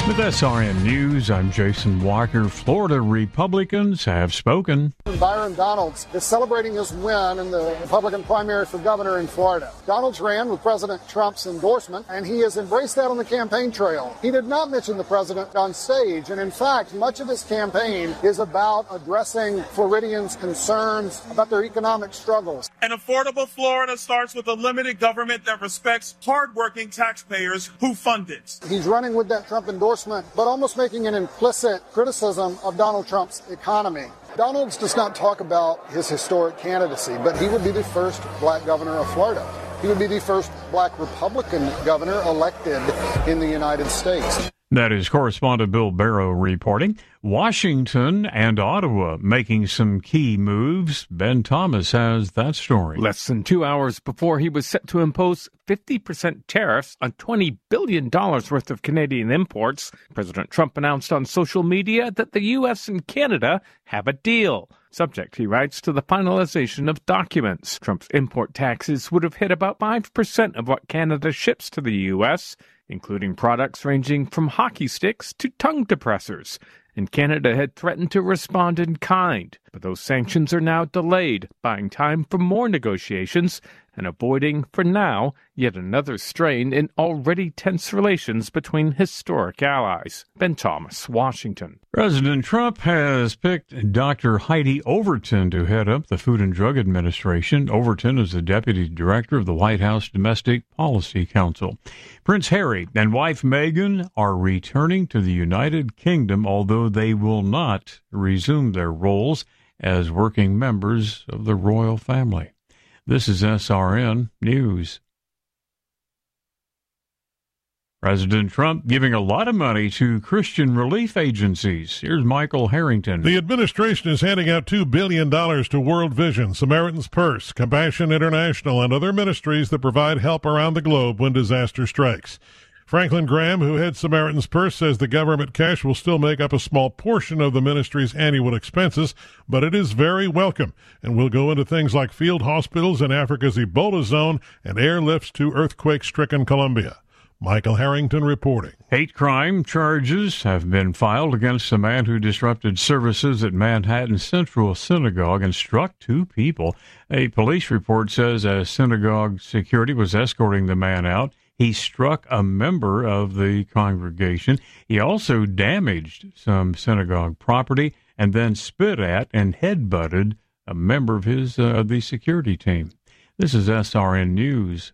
With SRN News, I'm Jason Walker. Florida Republicans have spoken. Byron Donalds is celebrating his win in the Republican primary for governor in Florida. Donalds ran with President Trump's endorsement, and he has embraced that on the campaign trail. He did not mention the president on stage, and in fact, much of his campaign is about addressing Floridians' concerns about their economic struggles. An affordable Florida starts with a limited government that respects hardworking taxpayers who fund it. He's running with that Trump endorsement, but almost making an implicit criticism of Donald Trump's economy. Donalds does not talk about his historic candidacy, but he would be the first black governor of Florida. He would be the first black Republican governor elected in the United States. That is correspondent Bill Barrow reporting. Washington and Ottawa making some key moves. Ben Thomas has that story. Less than 2 hours before he was set to impose 50% tariffs on $20 billion worth of Canadian imports, President Trump announced on social media that the U.S. and Canada have a deal. Subject, he writes, to the finalization of documents. Trump's import taxes would have hit about 5% of what Canada ships to the U.S., including products ranging from hockey sticks to tongue depressors. And Canada had threatened to respond in kind, but those sanctions are now delayed, buying time for more negotiations and avoiding, for now, yet another strain in already tense relations between historic allies. Ben Thomas, Washington. President Trump has picked Dr. Heidi Overton to head up the Food and Drug Administration. Overton is the deputy director of the White House Domestic Policy Council. Prince Harry and wife Meghan are returning to the United Kingdom, although they will not resume their roles as working members of the royal family. This is SRN News. President Trump giving a lot of money to Christian relief agencies. Here's Michael Harrington. The administration is handing out $2 billion to World Vision, Samaritan's Purse, Compassion International, and other ministries that provide help around the globe when disaster strikes. Franklin Graham, who heads Samaritan's Purse, says the government cash will still make up a small portion of the ministry's annual expenses, but it is very welcome and will go into things like field hospitals in Africa's Ebola zone and airlifts to earthquake-stricken Colombia. Michael Harrington reporting. Hate crime charges have been filed against a man who disrupted services at Manhattan Central Synagogue and struck 2 people. A police report says as synagogue security was escorting the man out, he struck a member of the congregation. He also damaged some synagogue property and then spit at and headbutted a member of the security team. This is SRN News.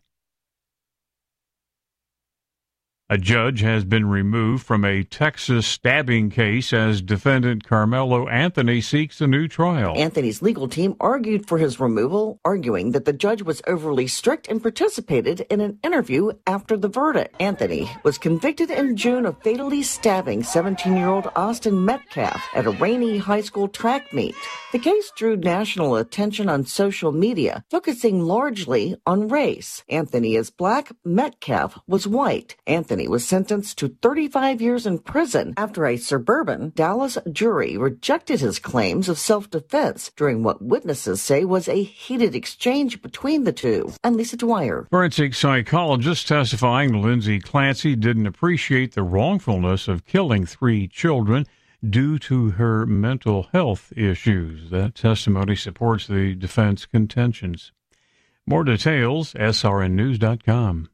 A judge has been removed from a Texas stabbing case as defendant Carmelo Anthony seeks a new trial. Anthony's legal team argued for his removal, arguing that the judge was overly strict and participated in an interview after the verdict. Anthony was convicted in June of fatally stabbing 17-year-old Austin Metcalf at a Rainey High School track meet. The case drew national attention on social media, focusing largely on race. Anthony is black, Metcalf was white. Anthony was sentenced to 35 years in prison after a suburban Dallas jury rejected his claims of self-defense during what witnesses say was a heated exchange between the two. I'm Lisa Dwyer. Forensic psychologist testifying Lindsay Clancy didn't appreciate the wrongfulness of killing 3 children due to her mental health issues. That testimony supports the defense contentions. More details, srnnews.com.